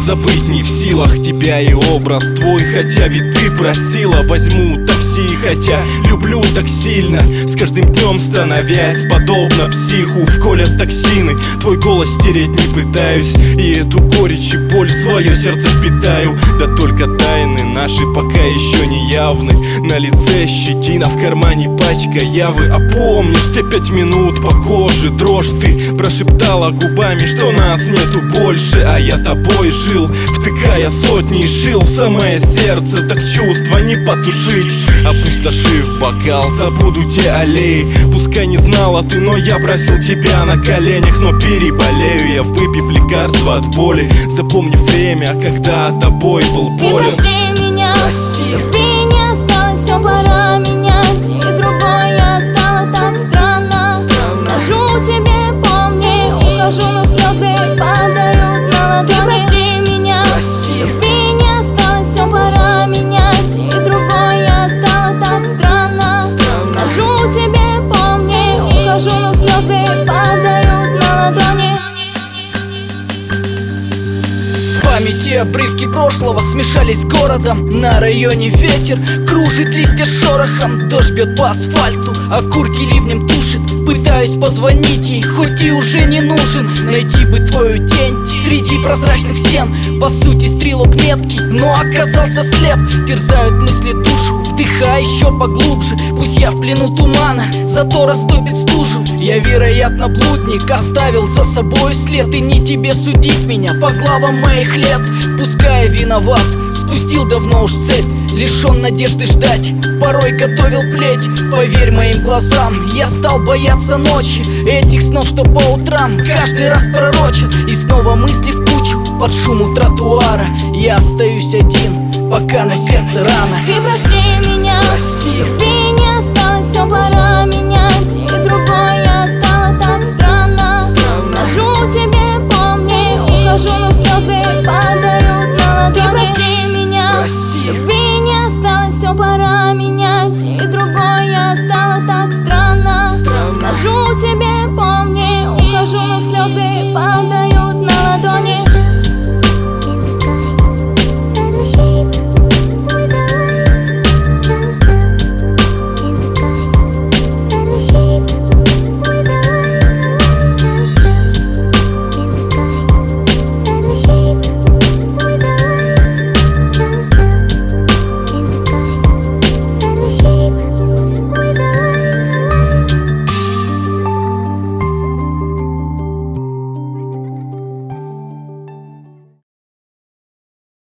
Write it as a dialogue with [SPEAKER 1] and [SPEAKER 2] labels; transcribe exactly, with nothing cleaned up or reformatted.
[SPEAKER 1] забыть не в силах тебя и образ твой. Хотя ведь ты просила, возьму такси. Хотя люблю так сильно, с каждым днем становясь подобно психу. Вколят токсины, твой голос стереть не пытаюсь, и эту горечь и боль в свое сердце впитаю. Да только тайны наши пока еще не явны. На лице щетина, в кармане пачка явы. Опомнишь, те пять минут по коже дрожь. Ты прошептала губами, что нас нету больше, а я тобой жил, втыкая сотни шил в самое сердце. Так чувства не потушить, опустошив бокал, забуду те аллеи. Пускай не знала ты, но я просил тебя на коленях. Но переболею я, выпив лекарства от боли, запомнив время, когда тобой был болен.
[SPEAKER 2] Ты прости меня, любви не осталось, все пора менять. И другой я стала так странно. Скажу тебе, помни, ухожу, но слезы падают на ладони. Ты прости меня, любви не осталось, все пора менять. И другой я стала так странно. Скажу тебе, помни, ухожу, но слезы падают на ладони.
[SPEAKER 3] В памяти обрывки прошлого смешались с городом. На районе ветер кружит листья шорохом. Дождь бьет по асфальту, окурки ливнем тушит. Пытаюсь позвонить ей, хоть и уже не нужен. Найти бы твою тень среди прозрачных стен. По сути стрелок меткий, но оказался слеп. Терзают мысли душу, вдыхай еще поглубже. Пусть я в плену тумана, зато растопит стужу. Я, вероятно, блудник, оставил за собой след. И не тебе судить меня по главам моих лет. Пускай я виноват, спустил давно уж цепь. Лишен надежды ждать, порой готовил плеть. Поверь моим глазам, я стал бояться ночи. Этих снов, что по утрам каждый раз пророчат. И снова мысли в кучу под шуму тротуара. Я остаюсь один, пока на сердце рано.
[SPEAKER 2] Ты прости меня, любви не осталось, все пора менять. И другой я стала так странно. Скажу тебе, помни, ухожу, но слезы падают на ладони. Ты прости меня, любви не осталось, все пора менять. И другой я стала так странно. Скажу тебе, помни, ухожу, но слезы падают на ладони.